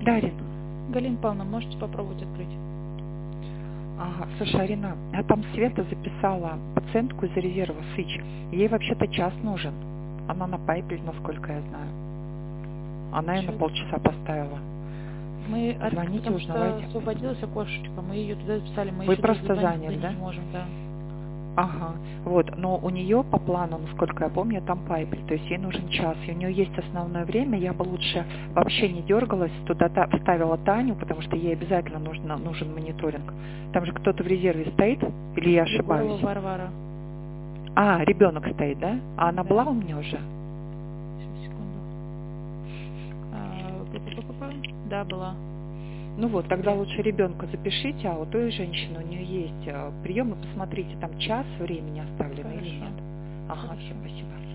Да, Арина. Галина Павловна, можете попробовать открыть? Ага, слушай, Арина, а там Света записала пациентку из резерва СИЧ. Ей вообще-то час нужен. Она на пайпе, насколько я знаю. Она ее на полчаса поставила. Мы Звоните, потому узнавайте. что освободилось окошечко, мы ее туда записали, мы Вы еще просто дозвониться заняты, да? не можем, да. Ага, вот, но у нее по плану, насколько я помню, там пайпель, то есть ей нужен час, и у нее есть основное время, я бы лучше вообще не дергалась, туда вставила Таню, потому что ей обязательно нужен мониторинг. Там же кто-то в резерве стоит, или я ошибаюсь? Егорова Варвара. А, ребенок стоит, да? А она Да. была у меня уже? Сейчас, секунду. Да, была. Ну вот, тогда лучше ребенка запишите, а у той женщины у нее есть прием, и посмотрите, там час времени оставлено или нет. Ага, все, спасибо.